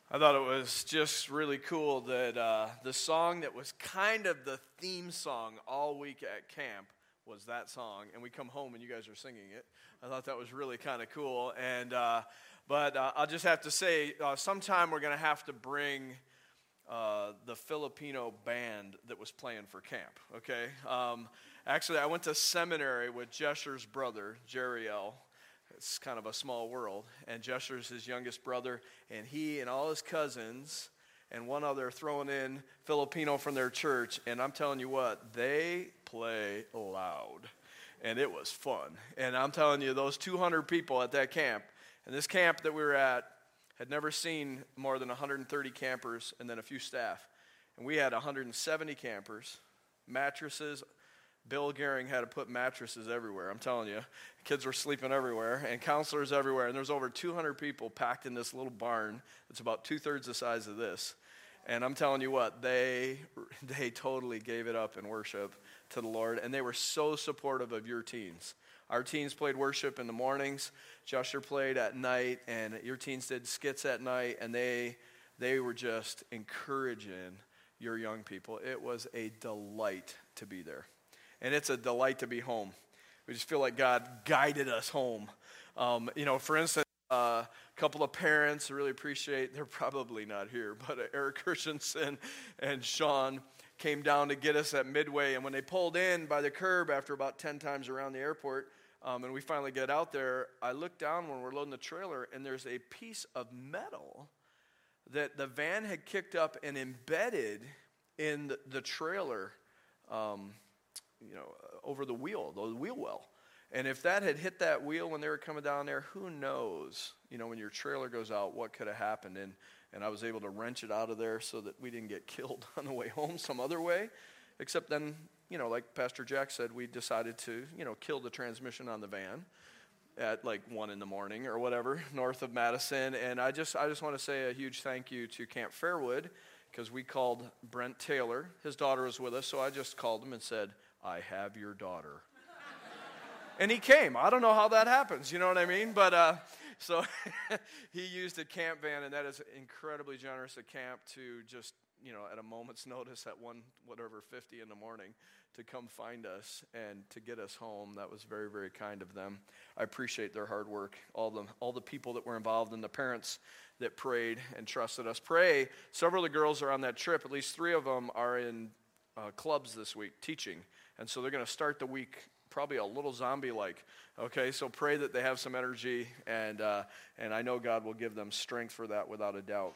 I thought it was just really cool that the song that was kind of the theme song all week at camp was that song, and we come home and you guys are singing it. I thought that was really kind of cool, but I'll just have to say, sometime we're going to have to bring the Filipino band that was playing for camp, okay? Actually, I went to seminary with Jesher's brother, Jeriel. It's kind of a small world. And Jesher's his youngest brother, and he and all his cousins and one other throwing in Filipino from their church. And I'm telling you what, they play loud. And it was fun. And I'm telling you, those 200 people at that camp, and this camp that we were at had never seen more than 130 campers and then a few staff. And we had 170 campers, mattresses. Bill Gehring had to put mattresses everywhere. I'm telling you, kids were sleeping everywhere, and counselors everywhere. And there was over 200 people packed in this little barn that's about 2/3 the size of this. And I'm telling you what, they totally gave it up in worship to the Lord, and they were so supportive of your teens. Our teens played worship in the mornings. Jesher played at night, and your teens did skits at night, and they were just encouraging your young people. It was a delight to be there. And it's a delight to be home. We just feel like God guided us home. For instance, a couple of parents, I really appreciate, they're probably not here, but Eric Christensen and Sean came down to get us at Midway. And when they pulled in by the curb after about 10 times around the airport, and we finally get out there, I look down when we're loading the trailer, and there's a piece of metal that the van had kicked up and embedded in the trailer, over the wheel well. And if that had hit that wheel when they were coming down there, who knows, when your trailer goes out, what could have happened. And I was able to wrench it out of there so that we didn't get killed on the way home some other way. Except then, like Pastor Jack said, we decided to, kill the transmission on the van at like 1 a.m. or whatever, north of Madison. And I just want to say a huge thank you to Camp Fairwood, because we called Brent Taylor. His daughter was with us, so I just called him and said, "I have your daughter." And he came. I don't know how that happens, you know what I mean? But so he used a camp van, and that is incredibly generous at camp to just, at a moment's notice at 50 in the morning to come find us and to get us home. That was very, very kind of them. I appreciate their hard work, all the people that were involved and the parents that prayed and trusted us. Several of the girls are on that trip. At least 3 of them are in clubs this week teaching. And so they're going to start the week probably a little zombie-like. Okay, so pray that they have some energy, and I know God will give them strength for that without a doubt.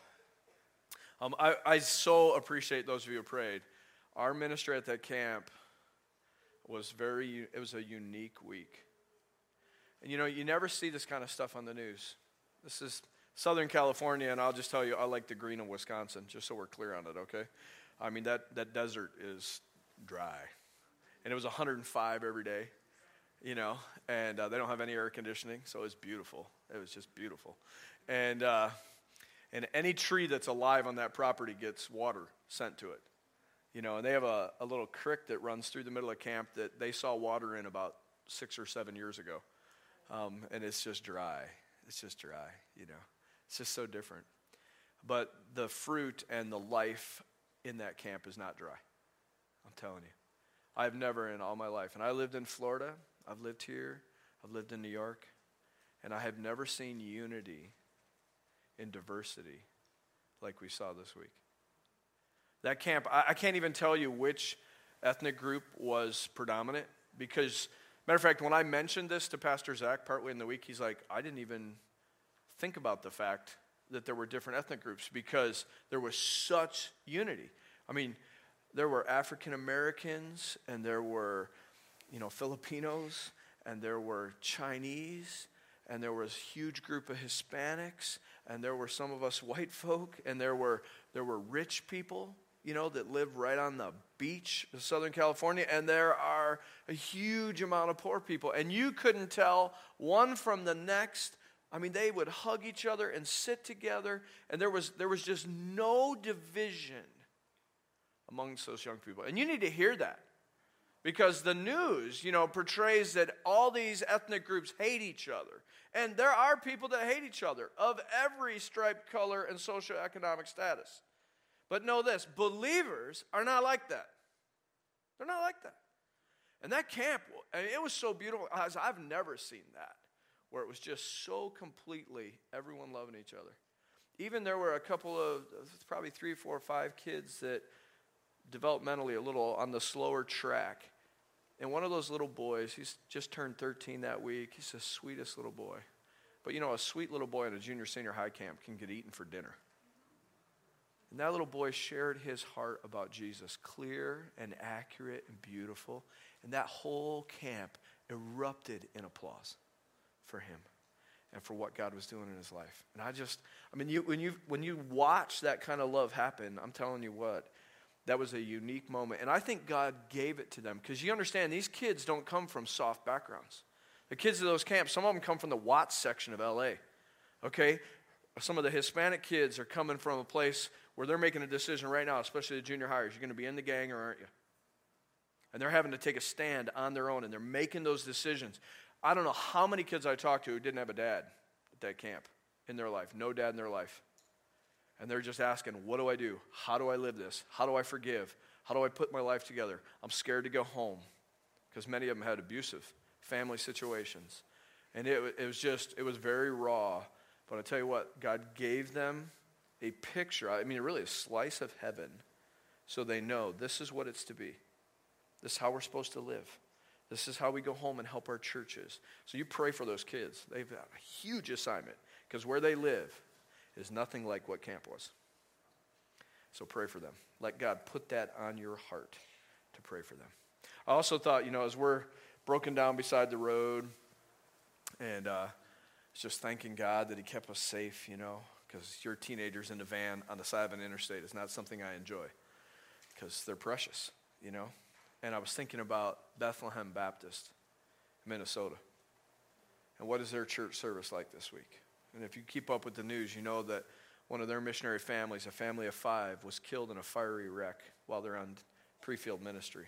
I so appreciate those of you who prayed. Our ministry at that camp was it was a unique week. And you never see this kind of stuff on the news. This is Southern California, and I'll just tell you, I like the green of Wisconsin, just so we're clear on it, okay? I mean, that desert is dry. And it was 105 every day, and they don't have any air conditioning, so it was beautiful. It was just beautiful. And any tree that's alive on that property gets water sent to it. And they have a little creek that runs through the middle of camp that they saw water in about 6 or 7 years ago. And it's just dry. It's just dry, It's just so different. But the fruit and the life in that camp is not dry. I'm telling you. I've never in all my life, and I lived in Florida, I've lived here, I've lived in New York, and I have never seen unity in diversity like we saw this week. That camp, I can't even tell you which ethnic group was predominant, because, matter of fact, when I mentioned this to Pastor Zach partway in the week, he's like, I didn't even think about the fact that there were different ethnic groups, because there was such unity. I mean, there were African Americans, and there were, Filipinos, and there were Chinese, and there was a huge group of Hispanics, and there were some of us white folk, and there were rich people, that live right on the beach of Southern California, and there are a huge amount of poor people, and you couldn't tell one from the next. I mean, they would hug each other and sit together, and there was just no division amongst those young people. And you need to hear that. Because the news, portrays that all these ethnic groups hate each other. And there are people that hate each other of every stripe, color, and socioeconomic status. But know this, believers are not like that. They're not like that. And that camp, it was so beautiful. I've never seen that, where it was just so completely everyone loving each other. Even there were a couple of, probably 3, 4, 5 kids that developmentally a little on the slower track. And one of those little boys, he's just turned 13 that week. He's the sweetest little boy. But a sweet little boy in a junior senior high camp can get eaten for dinner. And that little boy shared his heart about Jesus, clear and accurate and beautiful. And that whole camp erupted in applause for him and for what God was doing in his life. And when you watch that kind of love happen, I'm telling you what, that was a unique moment. And I think God gave it to them. Because you understand, these kids don't come from soft backgrounds. The kids of those camps, some of them come from the Watts section of L.A., okay? Some of the Hispanic kids are coming from a place where they're making a decision right now, especially the junior hires. You're going to be in the gang or aren't you? And they're having to take a stand on their own, and they're making those decisions. I don't know how many kids I talked to who didn't have a dad at that camp in their life. No dad in their life. And they're just asking, what do I do? How do I live this? How do I forgive? How do I put my life together? I'm scared to go home. Because many of them had abusive family situations. And it was very raw. But I tell you what, God gave them a picture, really a slice of heaven, so they know this is what it's to be. This is how we're supposed to live. This is how we go home and help our churches. So you pray for those kids. They've got a huge assignment, because where they live is nothing like what camp was. So pray for them. Let God put that on your heart to pray for them. I also thought, as we're broken down beside the road, and just thanking God that he kept us safe, because your teenagers in the van on the side of an interstate is not something I enjoy, because they're precious, And I was thinking about Bethlehem Baptist, Minnesota. And what is their church service like this week? And if you keep up with the news, you know that one of their missionary families, a family of 5, was killed in a fiery wreck while they're on pre-field ministry.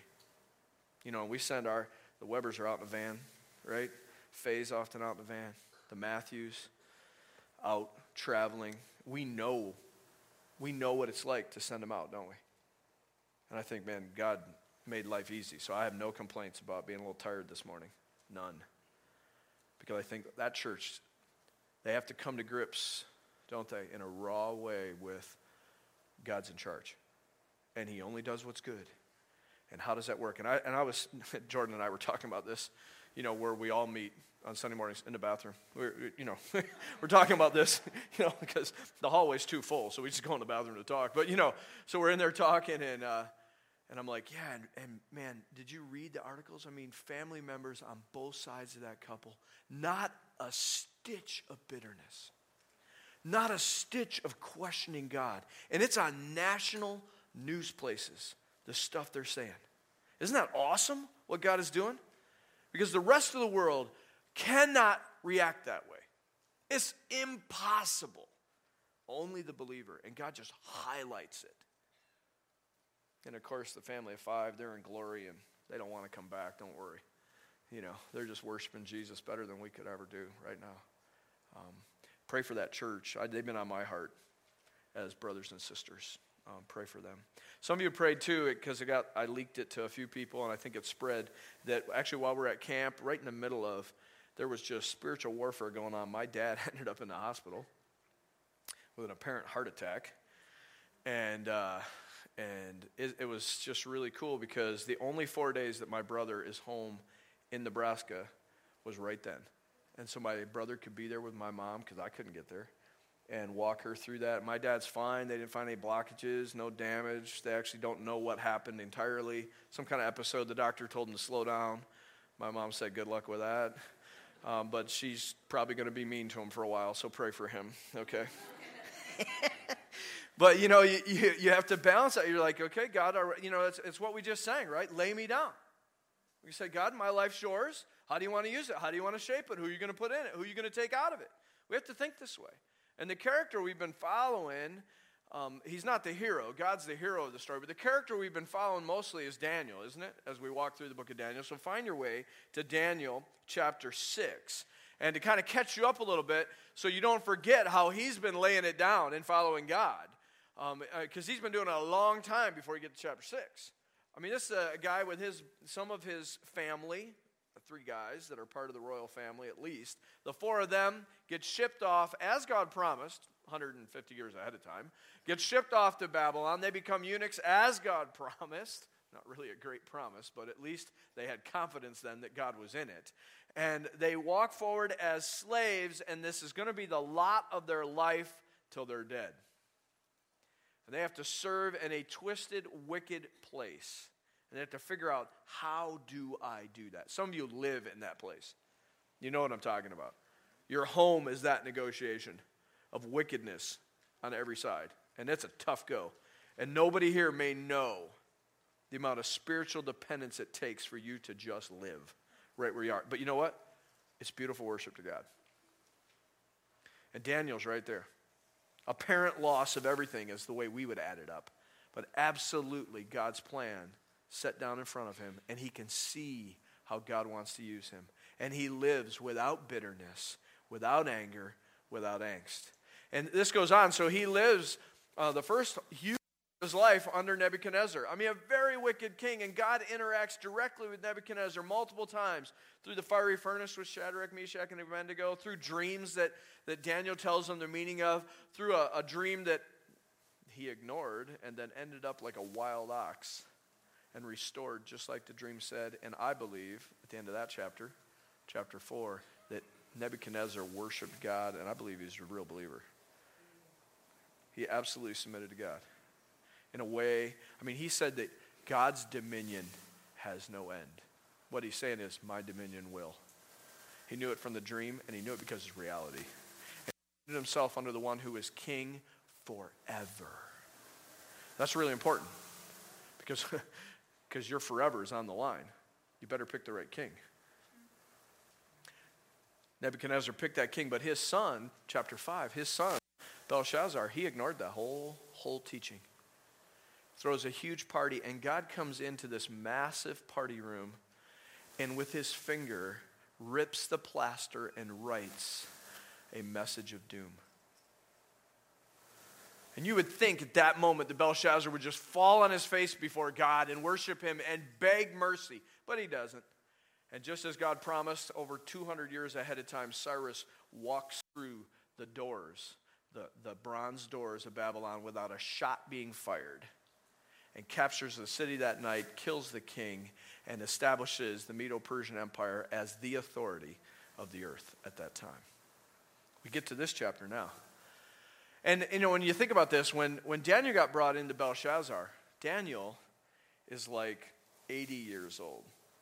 And we send the Webbers are out in a van, right? Faye's often out in a van. The Matthews out traveling. We know what it's like to send them out, don't we? And I think, man, God made life easy. So I have no complaints about being a little tired this morning. None. Because I think that church, they have to come to grips, don't they, in a raw way with God's in charge. And he only does what's good. And how does that work? And I was, Jordan and I were talking about this, where we all meet on Sunday mornings in the bathroom. We're talking about this, because the hallway's too full, so we just go in the bathroom to talk. But, so we're in there talking, and I'm like, yeah, and man, did you read the articles? Family members on both sides of that couple, not a stitch of bitterness, not a stitch of questioning God. And it's on national news places, the stuff they're saying. Isn't that awesome, what God is doing? Because the rest of the world cannot react that way. It's impossible. Only the believer. And God just highlights it. And of course, the family of 5, they're in glory, and they don't want to come back. Don't worry. They're just worshiping Jesus better than we could ever do right now. Pray for that church. They've been on my heart as brothers and sisters. Pray for them. Some of you prayed too, because I leaked it to a few people, and I think it spread, that actually while we're at camp, right in the middle of, there was just spiritual warfare going on. My dad ended up in the hospital with an apparent heart attack. And it was just really cool, because the only 4 days that my brother is home in Nebraska was right then. And so my brother could be there with my mom, because I couldn't get there, and walk her through that. My dad's fine. They didn't find any blockages, no damage. They actually don't know what happened entirely. Some kind of episode, the doctor told him to slow down. My mom said good luck with that. But she's probably going to be mean to him for a while, so pray for him, okay? But, you have to balance that. You're like, okay, God, it's what we just sang, right? Lay me down. You say, God, my life's yours. How do you want to use it? How do you want to shape it? Who are you going to put in it? Who are you going to take out of it? We have to think this way. And the character we've been following he's not the hero. God's the hero of the story. But the character we've been following mostly is Daniel, isn't it? As we walk through the book of Daniel. So find your way to Daniel chapter 6. And to kind of catch you up a little bit so you don't forget how he's been laying it down and following God. Because he's been doing it a long time before you get to chapter 6. I mean, this is a guy with some of his family, the 3 guys that are part of the royal family at least. The 4 of them get shipped off as God promised, 150 years ahead of time, get shipped off to Babylon. They become eunuchs as God promised. Not really a great promise, but at least they had confidence then that God was in it. And they walk forward as slaves, and this is going to be the lot of their life till they're dead. And they have to serve in a twisted, wicked place. And they have to figure out, how do I do that? Some of you live in that place. You know what I'm talking about. Your home is that negotiation of wickedness on every side. And it's a tough go. And nobody here may know the amount of spiritual dependence it takes for you to just live right where you are. But you know what? It's beautiful worship to God. And Daniel's right there. Apparent loss of everything is the way we would add it up. But absolutely God's plan set down in front of him, and he can see how God wants to use him. And he lives without bitterness, without anger, without angst. And this goes on. So he lives the first huge his life under Nebuchadnezzar. I mean, a very wicked king, and God interacts directly with Nebuchadnezzar multiple times through the fiery furnace with Shadrach, Meshach, and Abednego, through dreams that Daniel tells them the meaning of, through a dream that he ignored and then ended up like a wild ox and restored just like the dream said. And I believe at the end of that chapter, chapter 4, that Nebuchadnezzar worshiped God, and I believe he's a real believer. He absolutely submitted to God. In a way, I mean, he said that God's dominion has no end. What he's saying is, my dominion will. He knew it from the dream, and he knew it because it's reality. And he put himself under the one who is king forever. That's really important, because your forever is on the line. You better pick the right king. Nebuchadnezzar picked that king, but his son, chapter 5, his son, Belshazzar, he ignored that whole teaching. Throws a huge party, and God comes into this massive party room and with his finger rips the plaster and writes a message of doom. And you would think at that moment that Belshazzar would just fall on his face before God and worship him and beg mercy, but he doesn't. And just as God promised, over 200 years ahead of time, Cyrus walks through the doors, the bronze doors of Babylon without a shot being fired, and captures the city that night, kills the king, and establishes the Medo-Persian Empire as the authority of the earth at that time. We get to this chapter now. And, you know, when you think about this, when Daniel got brought into Belshazzar, Daniel is like 80 years old.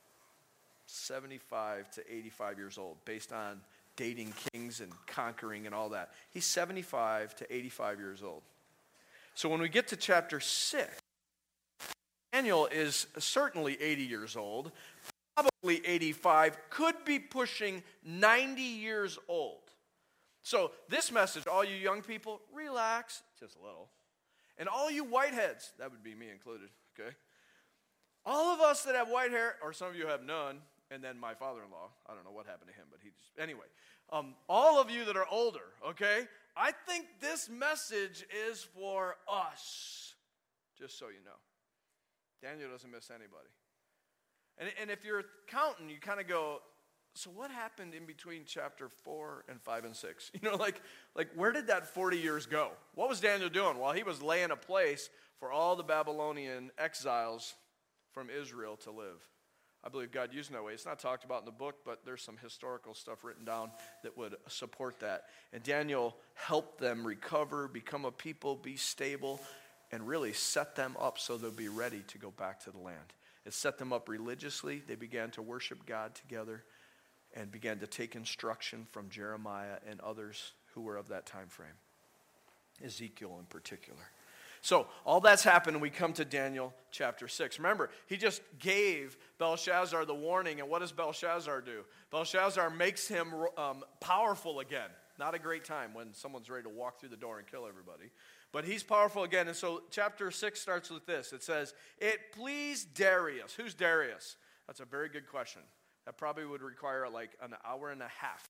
75 to 85 years old, based on dating kings and conquering and all that. He's 75 to 85 years old. So when we get to chapter 6, Daniel is certainly 80 years old, probably 85, could be pushing 90 years old. So this message, all you young people, relax just a little. And all you whiteheads, that would be me included, okay? All of us that have white hair, or some of you have none, and then my father-in-law, I don't know what happened to him, but anyway. All of you that are older, okay? I think this message is for us, just so you know. Daniel doesn't miss anybody. And if you're counting, you kind of go, so what happened in between chapter 4 and 5 and 6? You know, like where did that 40 years go? What was Daniel doing? Well, he was laying a place for all the Babylonian exiles from Israel to live. I believe God used him that way. It's not talked about in the book, but there's some historical stuff written down that would support that. And Daniel helped them recover, become a people, be stable, and really set them up so they'll be ready to go back to the land. It set them up religiously. They began to worship God together and began to take instruction from Jeremiah and others who were of that time frame. Ezekiel in particular. So all that's happened, and we come to Daniel chapter 6. Remember, he just gave Belshazzar the warning, and what does Belshazzar do? Belshazzar makes him powerful again. Not a great time when someone's ready to walk through the door and kill everybody. But he's powerful again. And so chapter 6 starts with this. It says, it pleased Darius. Who's Darius? That's a very good question. That probably would require like an hour and a half.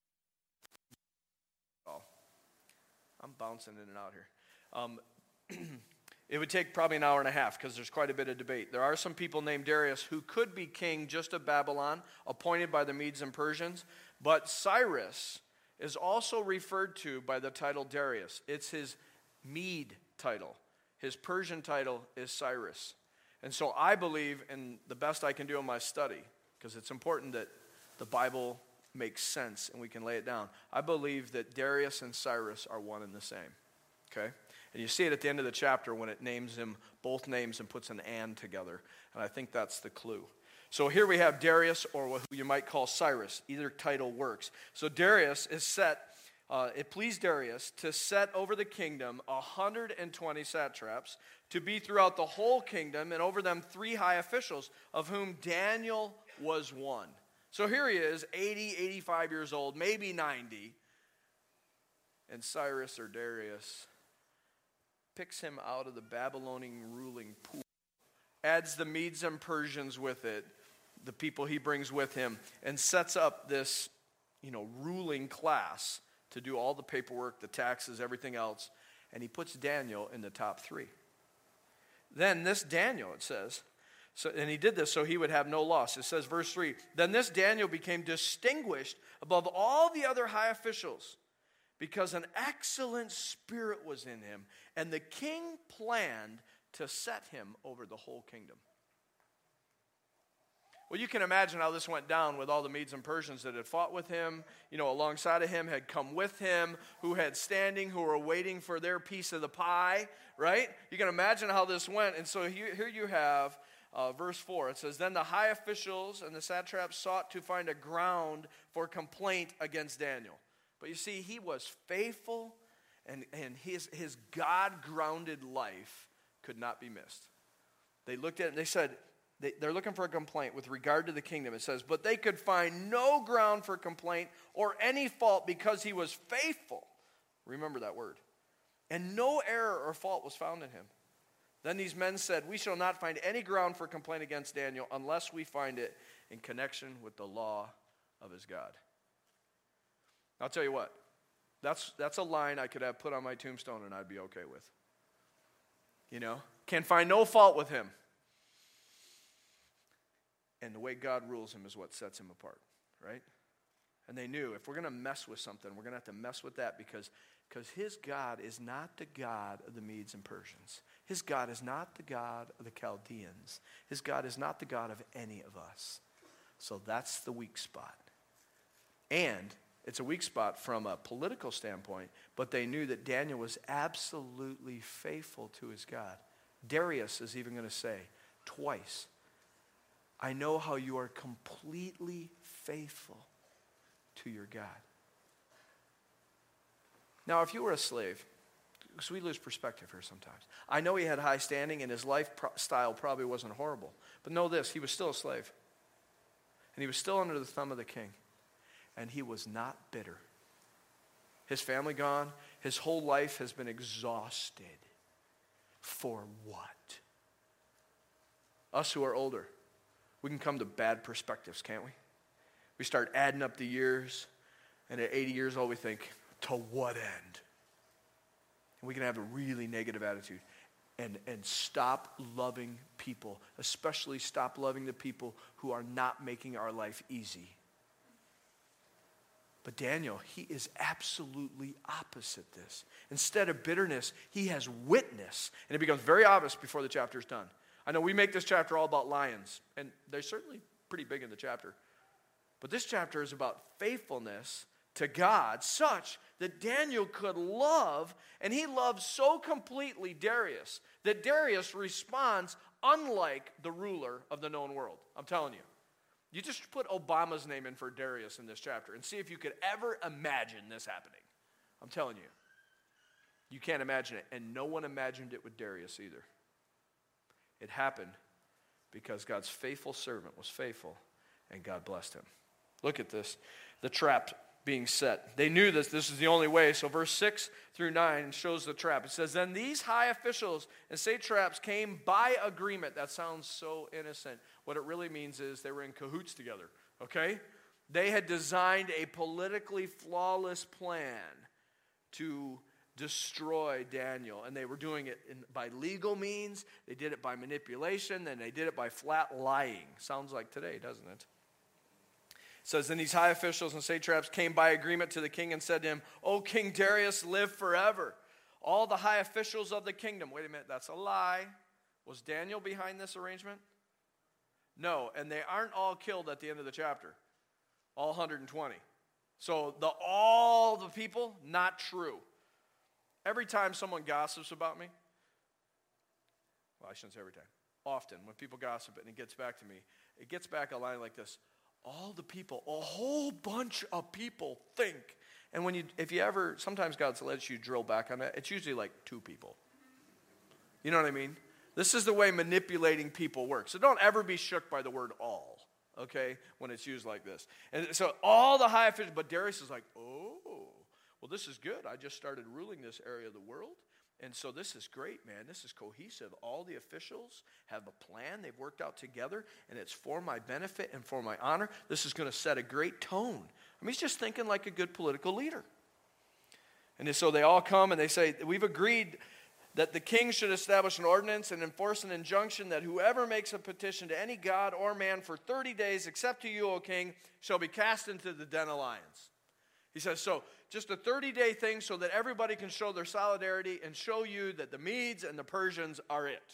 Oh, I'm bouncing in and out here. It would take probably an hour and a half because there's quite a bit of debate. There are some people named Darius who could be king just of Babylon, appointed by the Medes and Persians. But Cyrus is also referred to by the title Darius. It's his Mede title. His Persian title is Cyrus. And so I believe, and the best I can do in my study, because it's important that the Bible makes sense and we can lay it down. I believe that Darius and Cyrus are one and the same. Okay? And you see it at the end of the chapter when it names him both names and puts an "and" together. And I think that's the clue. So here we have Darius, or what you might call Cyrus. Either title works. So Darius is set, it pleased Darius to set over the kingdom 120 satraps, to be throughout the whole kingdom, and over them 3 high officials, of whom Daniel was one. So here he is, 80, 85 years old, maybe 90. And Cyrus, or Darius, picks him out of the Babylonian ruling pool, adds the Medes and Persians with it, the people he brings with him, and sets up this, ruling class to do all the paperwork, the taxes, everything else, and he puts Daniel in the top 3. Then this Daniel, it says, and he did this so he would have no loss. It says, verse 3, then this Daniel became distinguished above all the other high officials, because an excellent spirit was in him, and the king planned to set him over the whole kingdom. Well, you can imagine how this went down with all the Medes and Persians that had fought with him, alongside of him, had come with him, who had standing, who were waiting for their piece of the pie, right? You can imagine how this went. And so here you have verse 4. It says, then the high officials and the satraps sought to find a ground for complaint against Daniel. But you see, he was faithful, and his God-grounded life could not be missed. They looked at it and they said, they're looking for a complaint with regard to the kingdom. It says, but they could find no ground for complaint or any fault because he was faithful. Remember that word. And no error or fault was found in him. Then these men said, we shall not find any ground for complaint against Daniel unless we find it in connection with the law of his God. I'll tell you what, that's a line I could have put on my tombstone and I'd be okay with. Can find no fault with him. And the way God rules him is what sets him apart, right? And they knew if we're going to mess with something, we're going to have to mess with that because his God is not the God of the Medes and Persians. His God is not the God of the Chaldeans. His God is not the God of any of us. So that's the weak spot. And it's a weak spot from a political standpoint, but they knew that Daniel was absolutely faithful to his God. Darius is even going to say twice, I know how you are completely faithful to your God. Now, if you were a slave, because we lose perspective here sometimes. I know he had high standing and his lifestyle probably wasn't horrible. But know this, he was still a slave. And he was still under the thumb of the king. And he was not bitter. His family gone. His whole life has been exhausted. For what? Us who are older, we can come to bad perspectives, can't we? We start adding up the years, and at 80 years old we think, to what end? And we can have a really negative attitude and stop loving people, especially stop loving the people who are not making our life easy. But Daniel, he is absolutely opposite this. Instead of bitterness, he has witness. And it becomes very obvious before the chapter is done. I know we make this chapter all about lions, and they're certainly pretty big in the chapter. But this chapter is about faithfulness to God, such that Daniel could love, and he loves so completely Darius, that Darius responds unlike the ruler of the known world. I'm telling you. You just put Obama's name in for Darius in this chapter and see if you could ever imagine this happening. I'm telling you. You can't imagine it. And no one imagined it with Darius either. It happened because God's faithful servant was faithful and God blessed him. Look at this. The trap being set. They knew this is the only way. So verse 6 through 9 shows the trap. It says, then these high officials and satraps came by agreement. That sounds so innocent. What it really means is they were in cahoots together, okay? They had designed a politically flawless plan to destroy Daniel. And they were doing it by legal means. They did it by manipulation. And they did it by flat lying. Sounds like today, doesn't it? It says, then these high officials and satraps came by agreement to the king and said to him, O King Darius, live forever. All the high officials of the kingdom. Wait a minute, that's a lie. Was Daniel behind this arrangement? No, and they aren't all killed at the end of the chapter. All 120. So all the people, not true. Every time someone gossips about me, well, I shouldn't say every time. Often, when people gossip and it gets back to me, it gets back a line like this. All the people, a whole bunch of people think. And if you ever, sometimes God lets you drill back on that, it's usually like 2 people. You know what I mean? This is the way manipulating people works. So don't ever be shook by the word all, okay, when it's used like this. And so all the high officials, but Darius is like, oh, well, this is good. I just started ruling this area of the world. And so this is great, man. This is cohesive. All the officials have a plan. They've worked out together, and it's for my benefit and for my honor. This is going to set a great tone. I mean, he's just thinking like a good political leader. And so they all come, and they say, we've agreed that the king should establish an ordinance and enforce an injunction that whoever makes a petition to any god or man for 30 days, except to you, O king, shall be cast into the den of lions. He says, so just a 30-day thing so that everybody can show their solidarity and show you that the Medes and the Persians are it.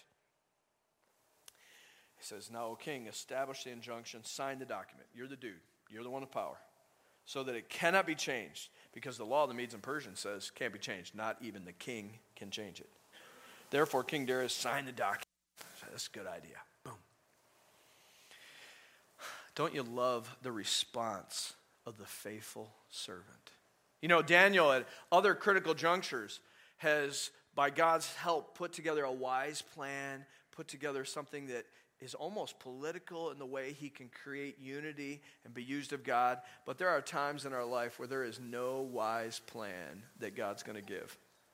He says, now, O king, establish the injunction, sign the document. You're the dude. You're the one of power. So that it cannot be changed, because the law of the Medes and Persians says can't be changed. Not even the king can change it. Therefore, King Darius signed the document. That's a good idea. Boom. Don't you love the response of the faithful servant? You know, Daniel at other critical junctures has, by God's help, put together a wise plan, put together something that is almost political in the way he can create unity and be used of God. But there are times in our life where there is no wise plan that God's going to give.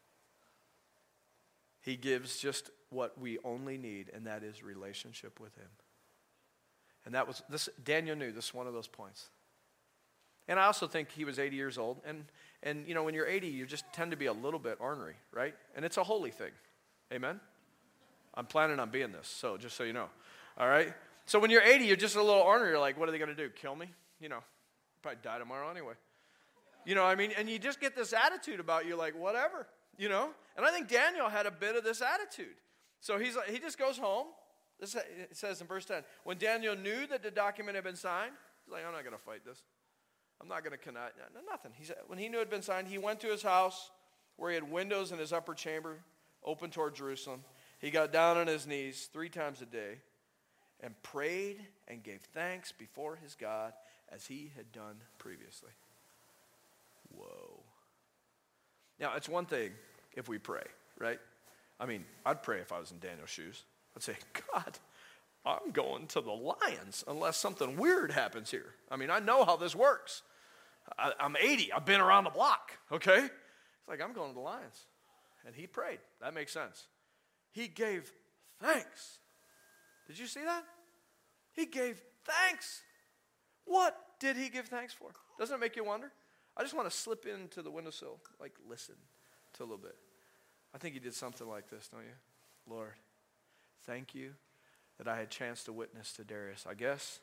He gives just what we only need, and that is relationship with him. And that was this. Daniel knew this is one of those points. And I also think he was 80 years old. And you know, when you're 80, you just tend to be a little bit ornery, right? And it's a holy thing. Amen? I'm planning on being this, so just so you know. All right? So when you're 80, you're just a little ornery. You're like, what are they going to do? Kill me? You know, probably die tomorrow anyway. You know what I mean? And you just get this attitude about you, like, whatever, you know? And I think Daniel had a bit of this attitude. So he just goes home. It says in verse 10, when Daniel knew that the document had been signed, he's like, I'm not going to fight this. I'm not going to connect. Nothing. When he knew it had been signed, he went to his house where he had windows in his upper chamber open toward Jerusalem. He got down on his knees 3 times a day and prayed and gave thanks before his God as he had done previously. Whoa. Now, it's one thing if we pray, right? I mean, I'd pray if I was in Daniel's shoes. I'd say, God, I'm going to the lions unless something weird happens here. I mean, I know how this works. I'm 80. I've been around the block, okay? It's like, I'm going to the lions. And he prayed. That makes sense. He gave thanks. Did you see that? He gave thanks. What did he give thanks for? Doesn't it make you wonder? I just want to slip into the windowsill, like listen to a little bit. I think he did something like this, don't you? Lord, thank you that I had a chance to witness to Darius. I guess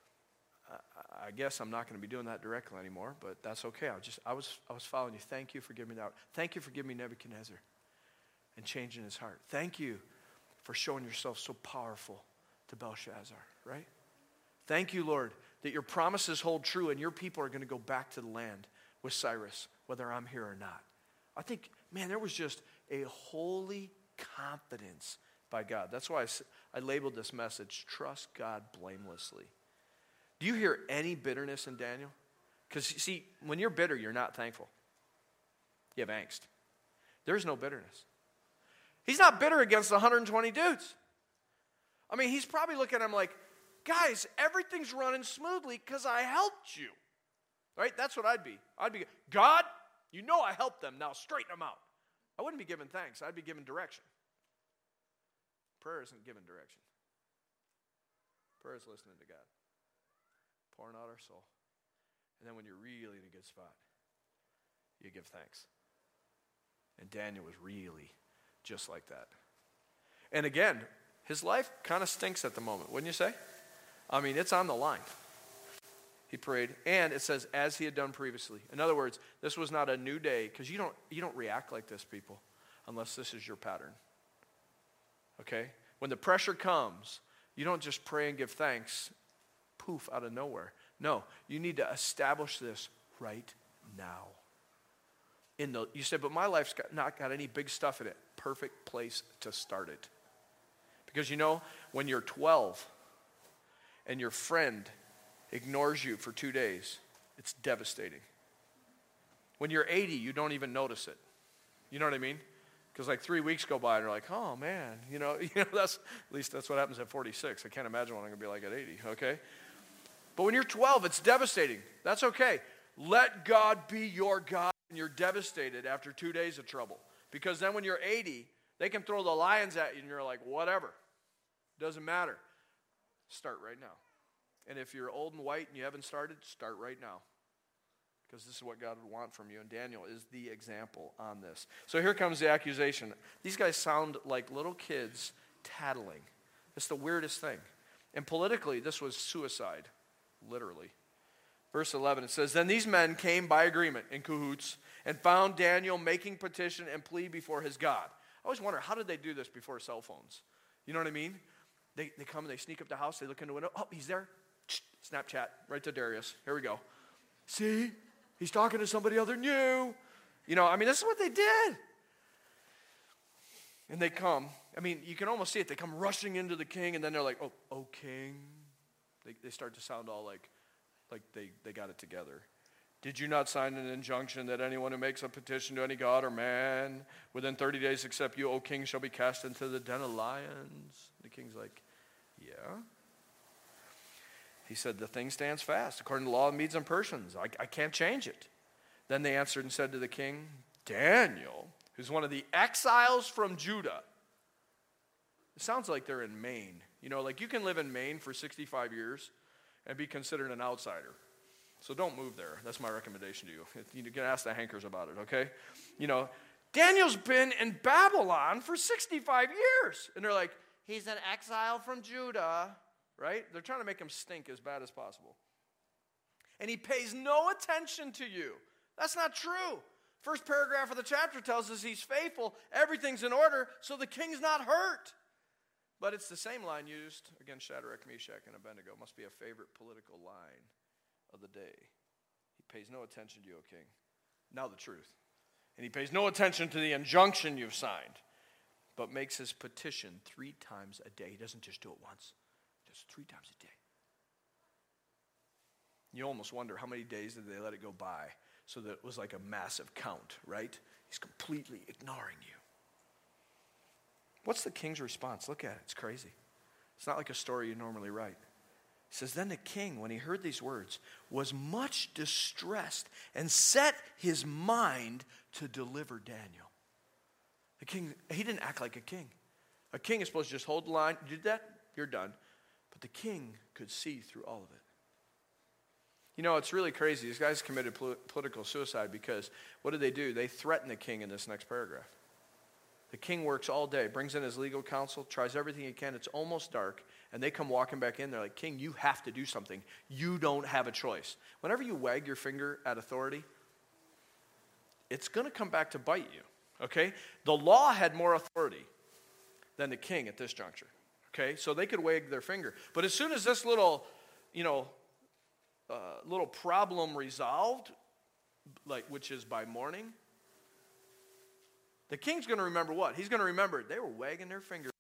I'm not going to be doing that directly anymore, but that's okay. I was following you. Thank you for giving me that. Thank you for giving me Nebuchadnezzar and changing his heart. Thank you for showing yourself so powerful to Belshazzar, right? Thank you, Lord, that your promises hold true and your people are going to go back to the land with Cyrus, whether I'm here or not. I think, man, there was just a holy confidence by God. That's why I labeled this message, Trust God Blamelessly. Do you hear any bitterness in Daniel? Because, see, when you're bitter, you're not thankful. You have angst. There's no bitterness. He's not bitter against the 120 dudes. I mean, he's probably looking at them like, guys, everything's running smoothly because I helped you. right? That's what I'd be. I'd be, God, you know I helped them. Now straighten them out. I wouldn't be giving thanks. I'd be giving direction. Prayer isn't giving direction. Prayer is listening to God, pouring out our soul. And then when you're really in a good spot, you give thanks. And Daniel was really just like that. And again, his life kind of stinks at the moment, wouldn't you say? I mean, it's on the line. He prayed, and it says, as he had done previously. In other words, this was not a new day, because you don't react like this, people, unless this is your pattern. Okay? When the pressure comes, you don't just pray and give thanks, poof, out of nowhere. No, you need to establish this right now. You said, but my life's not got any big stuff in it. Perfect place to start it. Because when you're 12 and your friend ignores you for 2 days, it's devastating. When you're 80, you don't even notice it. You know what I mean? Because like 3 weeks go by and you're like, oh man, that's at least that's what happens at 46. I can't imagine what I'm going to be like at 80, okay? But when you're 12, it's devastating. That's okay. Let God be your God and you're devastated after 2 days of trouble. Because then when you're 80, they can throw the lions at you and you're like, whatever. Doesn't matter. Start right now. And if you're old and white and you haven't started, start right now. Because this is what God would want from you. And Daniel is the example on this. So here comes the accusation. These guys sound like little kids tattling. It's the weirdest thing. And politically, this was suicide, literally. Verse 11, it says, then these men came by agreement in cahoots and found Daniel making petition and plea before his God. I always wonder, how did they do this before cell phones? You know what I mean? They come and they sneak up the house, they look in the window, oh, he's there. Snapchat, right to Darius. Here we go. See? He's talking to somebody other than you. This is what they did. And they come. You can almost see it. They come rushing into the king, and then they're like, oh king. They start to sound all like they got it together. Did you not sign an injunction that anyone who makes a petition to any god or man within 30 days except you, O king, shall be cast into the den of lions? The king's like, yeah. He said, the thing stands fast, according to the law of Medes and Persians. I can't change it. Then they answered and said to the king, Daniel, who's one of the exiles from Judah. It sounds like they're in Maine. You can live in Maine for 65 years and be considered an outsider. So don't move there. That's my recommendation to you. You can ask the Hankers about it, okay? Daniel's been in Babylon for 65 years. And they're like, he's an exile from Judah. Right? They're trying to make him stink as bad as possible. And he pays no attention to you. That's not true. First paragraph of the chapter tells us he's faithful, everything's in order, so the king's not hurt. But it's the same line used against Shadrach, Meshach, and Abednego. It must be a favorite political line of the day. He pays no attention to you, O king. Now the truth. And he pays no attention to the injunction you've signed, but makes his petition 3 times a day. He doesn't just do it once. Just 3 times a day. You almost wonder how many days did they let it go by so that it was like a massive count, right? He's completely ignoring you. What's the king's response? Look at it. It's crazy. It's not like a story you normally write. It says, then the king, when he heard these words, was much distressed and set his mind to deliver Daniel. The king, he didn't act like a king. A king is supposed to just hold the line. You did that? You're done. But the king could see through all of it. It's really crazy. These guys committed political suicide because what do? They threaten the king in this next paragraph. The king works all day, brings in his legal counsel, tries everything he can. It's almost dark, and they come walking back in. They're like, king, you have to do something. You don't have a choice. Whenever you wag your finger at authority, it's going to come back to bite you, okay? The law had more authority than the king at this juncture. Okay, so they could wag their finger. But as soon as this little problem resolved, which is by morning, the king's going to remember what? He's going to remember they were wagging their finger.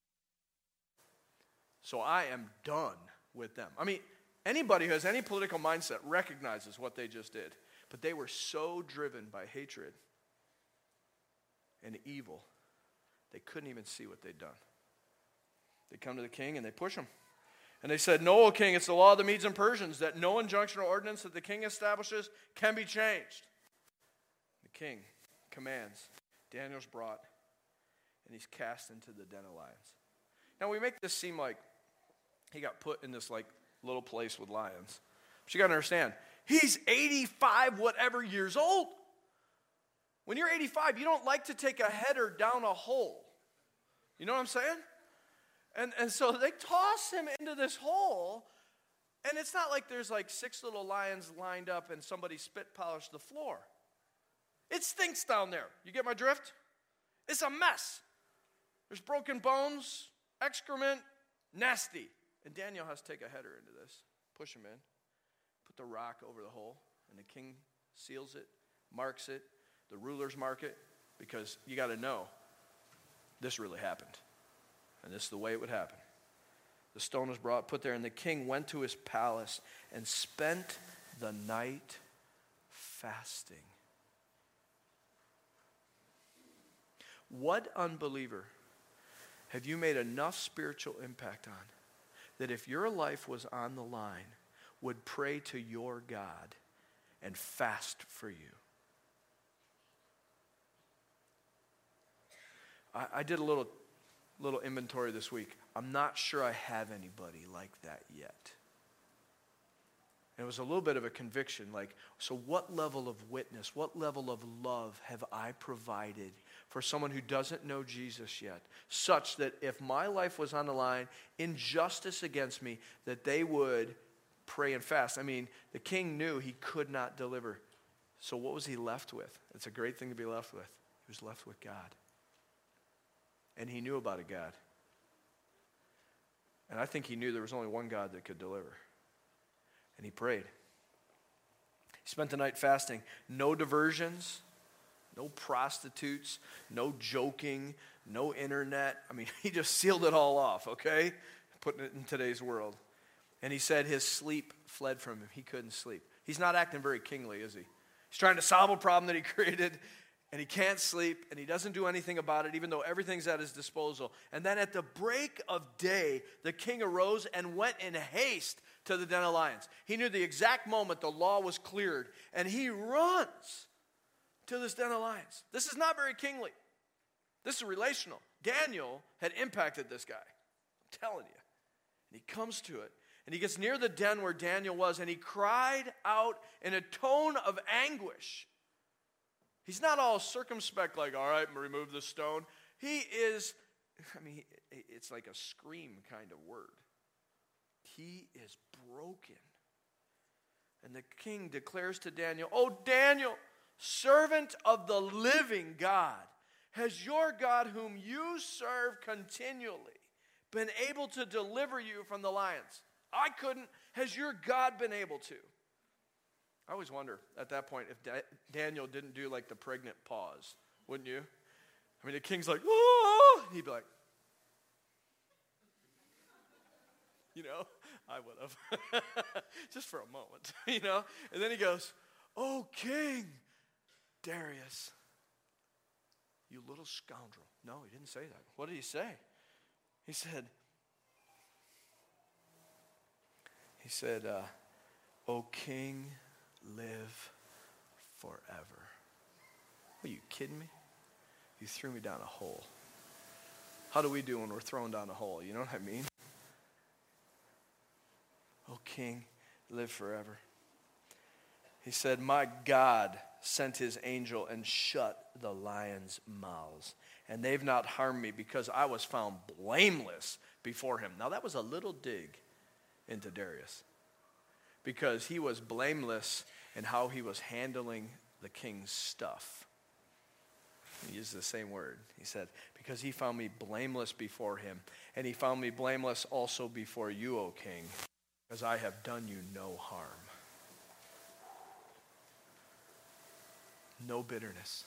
So I am done with them. Anybody who has any political mindset recognizes what they just did. But they were so driven by hatred and evil, they couldn't even see what they'd done. They come to the king and they push him. And they said, "No, O king, it's the law of the Medes and Persians that no injunction or ordinance that the king establishes can be changed." The king commands. Daniel's brought, and he's cast into the den of lions. Now, we make this seem like he got put in this like little place with lions. But you got to understand, he's 85 whatever years old. When you're 85, you don't like to take a header down a hole. You know what I'm saying? And so they toss him into this hole, and it's not like there's like 6 little lions lined up and somebody spit polished the floor. It stinks down there. You get my drift? It's a mess. There's broken bones, excrement, nasty. And Daniel has to take a header into this, push him in, put the rock over the hole, and the king seals it, marks it, the rulers mark it, because you got to know this really happened. And this is the way it would happen. The stone was brought, put there, and the king went to his palace and spent the night fasting. What unbeliever have you made enough spiritual impact on that if your life was on the line, would pray to your God and fast for you? I did a little inventory this week. I'm not sure I have anybody like that yet. And it was a little bit of a conviction, like, so what level of witness, what level of love have I provided for someone who doesn't know Jesus yet, such that if my life was on the line, injustice against me, that they would pray and fast? I mean, the king knew he could not deliver. So what was he left with? It's a great thing to be left with. He was left with God. And he knew about a God. And I think he knew there was only one God that could deliver. And he prayed. He spent the night fasting. No diversions, no prostitutes, no joking, no internet. I mean, he just sealed it all off, okay? Putting it in today's world. And he said his sleep fled from him. He couldn't sleep. He's not acting very kingly, is he? He's trying to solve a problem that he created, and he can't sleep, and he doesn't do anything about it, even though everything's at his disposal. And then at the break of day, the king arose and went in haste to the den of lions. He knew the exact moment the law was cleared, and he runs to this den of lions. This is not very kingly. This is relational. Daniel had impacted this guy. I'm telling you. And he comes to it, and he gets near the den where Daniel was, and he cried out in a tone of anguish. He's not all circumspect, like, all right, remove the stone. He is, it's like a scream kind of word. He is broken. And the king declares to Daniel, "Oh, Daniel, servant of the living God, has your God whom you serve continually been able to deliver you from the lions? I couldn't. Has your God been able to?" I always wonder at that point if Daniel didn't do like the pregnant pause, wouldn't you? I mean, the king's like, "Oh," he'd be like, you know, I would have, just for a moment, you know. And then he goes, "Oh, King Darius, you little scoundrel." No, he didn't say that. What did he say? He said, "O King, live forever." Are you kidding me? You threw me down a hole. How do we do when we're thrown down a hole? You know what I mean? "O King, live forever." He said, "My God sent his angel and shut the lions' mouths, and they've not harmed me because I was found blameless before him." Now that was a little dig into Darius, because he was blameless in how he was handling the king's stuff. He used the same word. He said, "Because he found me blameless before him, and he found me blameless also before you, O king, because I have done you no harm." No bitterness.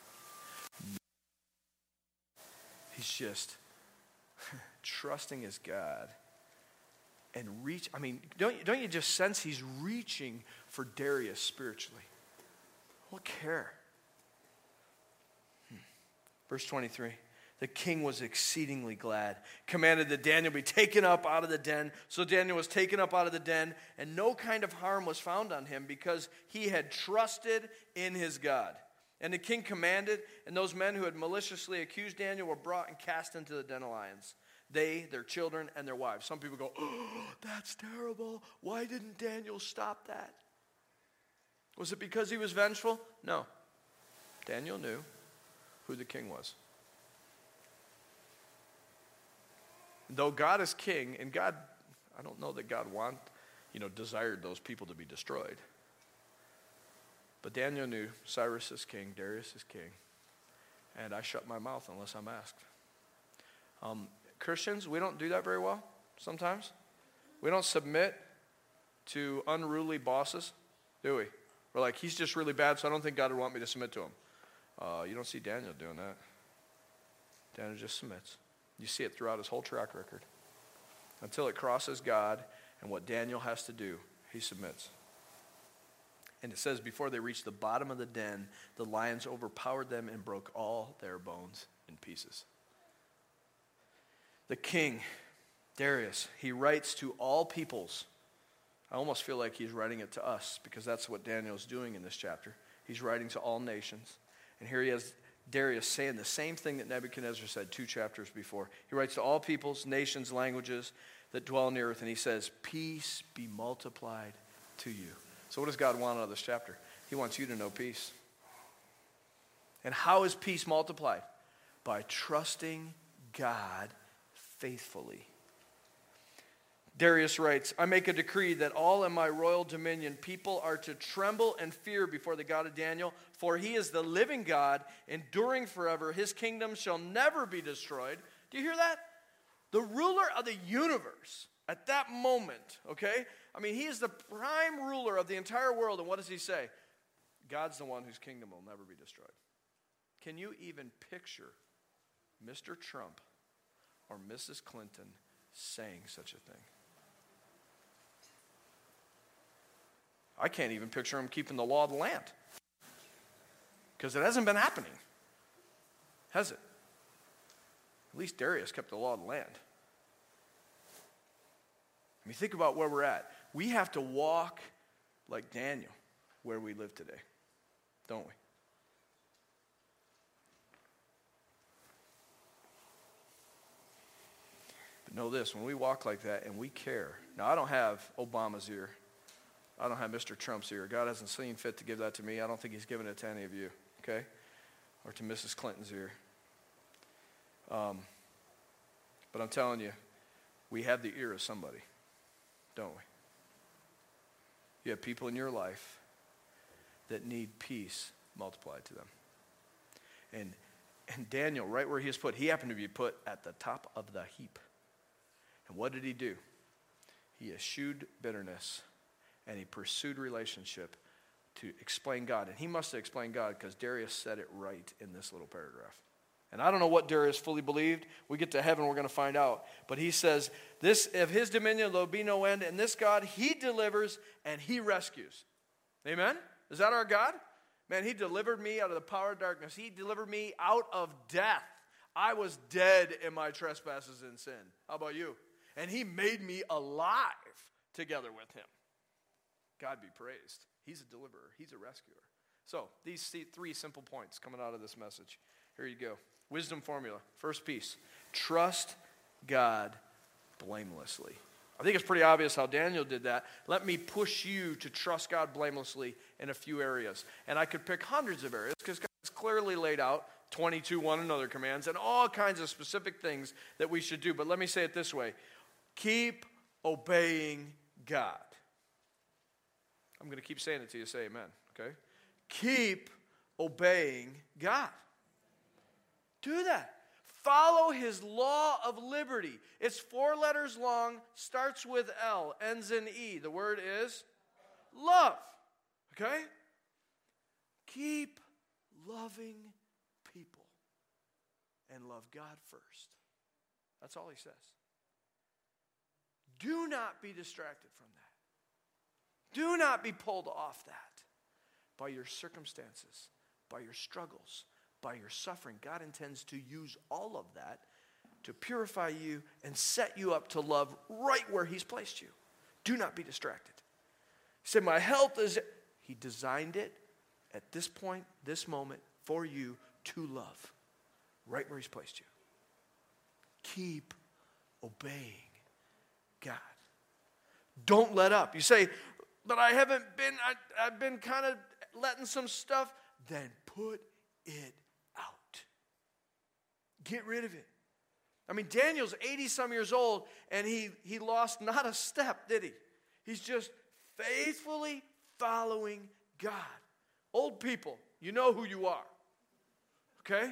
He's just trusting his God and don't you just sense he's reaching for Darius spiritually? What care? Verse 23. The king was exceedingly glad, commanded that Daniel be taken up out of the den. So Daniel was taken up out of the den, and no kind of harm was found on him because he had trusted in his God. And the king commanded, and those men who had maliciously accused Daniel were brought and cast into the den of lions. They, their children, and their wives. Some people go, oh, that's terrible. Why didn't Daniel stop that? Was it because he was vengeful? No. Daniel knew who the king was. Though God is king, and God, I don't know that God desired those people to be destroyed. But Daniel knew Cyrus is king, Darius is king, and I shut my mouth unless I'm asked. Christians, we don't do that very well sometimes. We don't submit to unruly bosses, do we? We're like, he's just really bad, so I don't think God would want me to submit to him. You don't see Daniel doing that. Daniel just submits. You see it throughout his whole track record. Until it crosses God and what Daniel has to do, he submits. And it says, before they reached the bottom of the den, the lions overpowered them and broke all their bones in pieces. The king, Darius, he writes to all peoples. I almost feel like he's writing it to us because that's what Daniel's doing in this chapter. He's writing to all nations. And here he has Darius saying the same thing that Nebuchadnezzar said 2 chapters before. He writes to all peoples, nations, languages that dwell on the earth, and he says, peace be multiplied to you. So what does God want out of this chapter? He wants you to know peace. And how is peace multiplied? By trusting God faithfully. Darius writes, I make a decree that all in my royal dominion people are to tremble and fear before the God of Daniel, for he is the living God, enduring forever. His kingdom shall never be destroyed. Do you hear that? The ruler of the universe at that moment, okay? I mean, he is the prime ruler of the entire world, and what does he say? God's the one whose kingdom will never be destroyed. Can you even picture Mr. Trump or Mrs. Clinton saying such a thing? I can't even picture him keeping the law of the land. Because it hasn't been happening. Has it? At least Darius kept the law of the land. I mean, think about where we're at. We have to walk like Daniel where we live today, don't we? But know this, when we walk like that and we care. Now, I don't have Obama's ear. I don't have Mr. Trump's ear. God hasn't seen fit to give that to me. I don't think he's given it to any of you, okay? Or to Mrs. Clinton's ear. But I'm telling you, we have the ear of somebody, don't we? You have people in your life that need peace multiplied to them. And Daniel, right where he is put, he happened to be put at the top of the heap. And what did he do? He eschewed bitterness. And he pursued relationship to explain God. And he must have explained God because Darius said it right in this little paragraph. And I don't know what Darius fully believed. We get to heaven, we're going to find out. But he says, "This of his dominion there'll be no end. And this God, he delivers and he rescues." Amen? Is that our God? Man, he delivered me out of the power of darkness. He delivered me out of death. I was dead in my trespasses and sin. How about you? And he made me alive together with him. God be praised. He's a deliverer. He's a rescuer. So, these 3 simple points coming out of this message. Here you go. Wisdom formula. First piece. Trust God blamelessly. I think it's pretty obvious how Daniel did that. Let me push you to trust God blamelessly in a few areas. And I could pick hundreds of areas because God has clearly laid out 22 one another commands and all kinds of specific things that we should do. But let me say it this way. Keep obeying God. I'm going to keep saying it till you say amen, okay? Keep obeying God. Do that. Follow his law of liberty. It's 4 letters long, starts with L, ends in E. The word is love, okay? Keep loving people and love God first. That's all he says. Do not be distracted from that. Do not be pulled off that by your circumstances, by your struggles, by your suffering, God intends to use all of that to purify you and set you up to love right where he's placed you. Do not be distracted. He said, my health is... He designed it at this point, this moment, for you to love right where he's placed you. Keep obeying God. Don't let up. You say, but I haven't been, I've been kind of letting some stuff. Then put it out. Get rid of it. I mean, Daniel's 80-some years old, and he lost not a step, did he? He's just faithfully following God. Old people, you know who you are. Okay?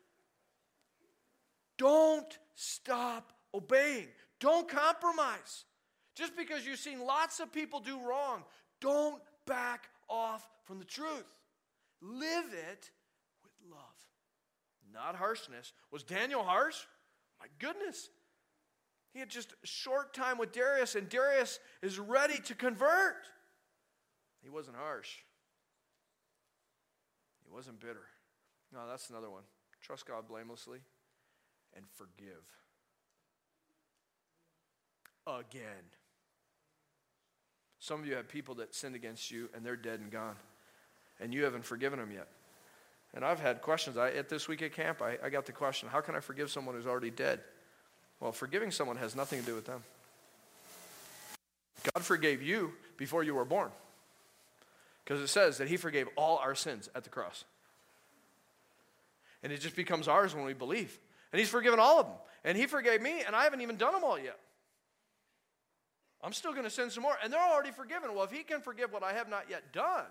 Don't stop obeying. Don't compromise. Just because you've seen lots of people do wrong, don't back off from the truth. Live it with love, not harshness. Was Daniel harsh? My goodness. He had just a short time with Darius, and Darius is ready to convert. He wasn't harsh. He wasn't bitter. No, that's another one. Trust God blamelessly and forgive. Again. Some of you have people that sinned against you, and they're dead and gone, and you haven't forgiven them yet. And I've had questions. At this week at camp, I got the question, how can I forgive someone who's already dead? Well, forgiving someone has nothing to do with them. God forgave you before you were born. Because it says that he forgave all our sins at the cross. And it just becomes ours when we believe. And he's forgiven all of them. And he forgave me, and I haven't even done them all yet. I'm still going to sin some more. And they're already forgiven. Well, if he can forgive what I have not yet done,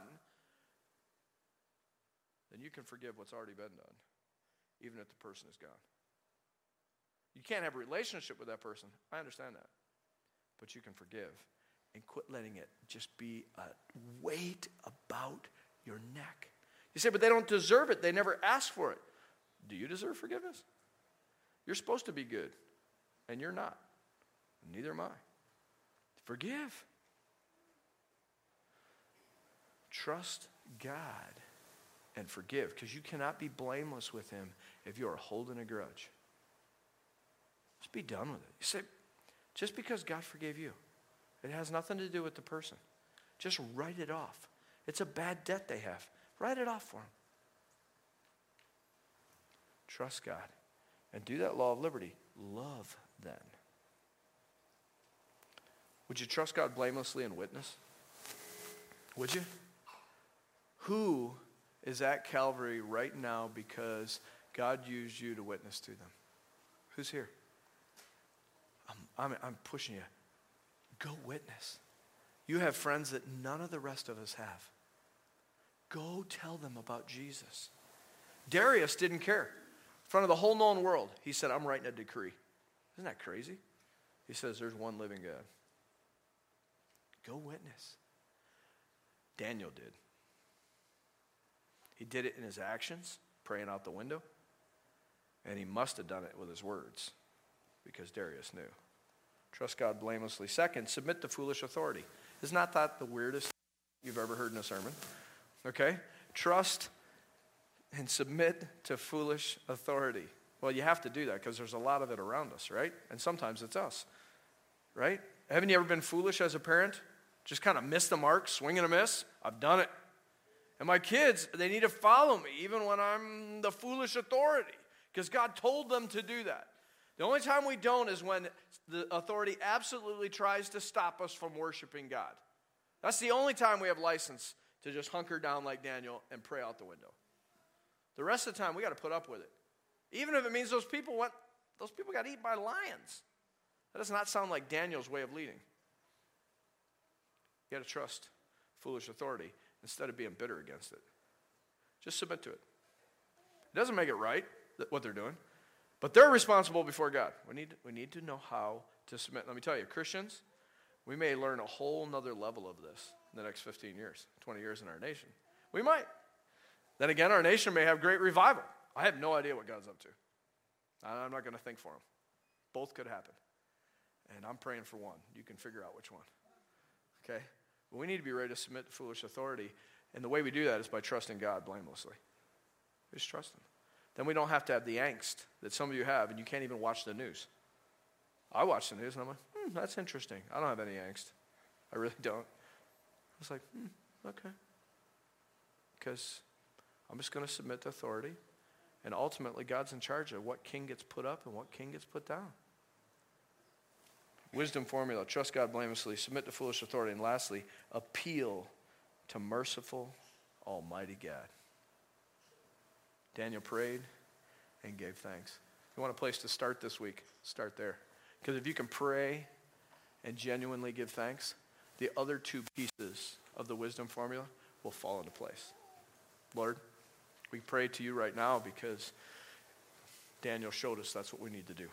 then you can forgive what's already been done, even if the person is gone. You can't have a relationship with that person. I understand that. But you can forgive and quit letting it just be a weight about your neck. You say, but they don't deserve it. They never asked for it. Do you deserve forgiveness? You're supposed to be good, and you're not. Neither am I. Forgive. Trust God and forgive, because you cannot be blameless with him if you are holding a grudge. Just be done with it. You say, just because God forgave you, it has nothing to do with the person. Just write it off. It's a bad debt they have. Write it off for them. Trust God and do that law of liberty. Love them. Would you trust God blamelessly and witness? Would you? Who is at Calvary right now because God used you to witness to them? Who's here? I'm pushing you. Go witness. You have friends that none of the rest of us have. Go tell them about Jesus. Darius didn't care. In front of the whole known world, he said, I'm writing a decree. Isn't that crazy? He says, there's one living God. Go witness. Daniel did. He did it in his actions, praying out the window, and he must have done it with his words because Darius knew. Trust God blamelessly. Second, submit to foolish authority. Is not that the weirdest you've ever heard in a sermon? Okay? Trust and submit to foolish authority. Well, you have to do that because there's a lot of it around us, right? And sometimes it's us, right? Haven't you ever been foolish as a parent? Just kind of miss the mark, swing and a miss? I've done it. And my kids, they need to follow me even when I'm the foolish authority because God told them to do that. The only time we don't is when the authority absolutely tries to stop us from worshiping God. That's the only time we have license to just hunker down like Daniel and pray out the window. The rest of the time, we got to put up with it. Even if it means those people got eaten by lions. That does not sound like Daniel's way of leading. You got to trust foolish authority instead of being bitter against it. Just submit to it. It doesn't make it right, what they're doing. But they're responsible before God. We need to know how to submit. Let me tell you, Christians, we may learn a whole nother level of this in the next 15 years, 20 years in our nation. We might. Then again, our nation may have great revival. I have no idea what God's up to. I'm not going to think for him. Both could happen. And I'm praying for one. You can figure out which one. Okay? But we need to be ready to submit to foolish authority. And the way we do that is by trusting God blamelessly. We just trust him. Then we don't have to have the angst that some of you have, and you can't even watch the news. I watch the news, and I'm like, that's interesting. I don't have any angst. I really don't. I was like, okay. Because I'm just going to submit to authority, and ultimately God's in charge of what king gets put up and what king gets put down. Wisdom formula: trust God blamelessly, submit to foolish authority, and lastly, appeal to merciful, almighty God. Daniel prayed and gave thanks. If you want a place to start this week, start there. Because if you can pray and genuinely give thanks, the other two pieces of the wisdom formula will fall into place. Lord, we pray to you right now because Daniel showed us that's what we need to do.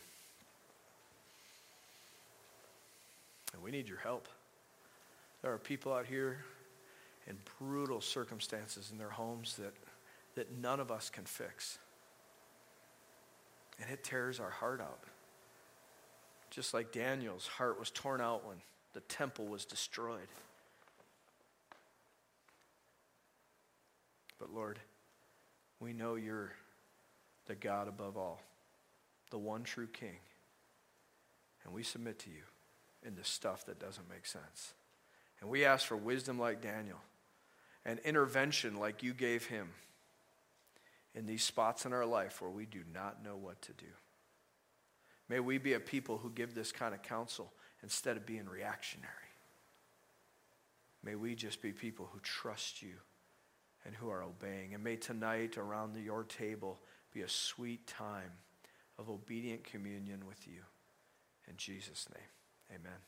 And we need your help. There are people out here in brutal circumstances in their homes that none of us can fix. And it tears our heart out. Just like Daniel's heart was torn out when the temple was destroyed. But Lord, we know you're the God above all, the one true King. And we submit to you in the stuff that doesn't make sense. And we ask for wisdom like Daniel and intervention like you gave him in these spots in our life where we do not know what to do. May we be a people who give this kind of counsel instead of being reactionary. May we just be people who trust you and who are obeying. And may tonight around your table be a sweet time of obedient communion with you. In Jesus' name, amen.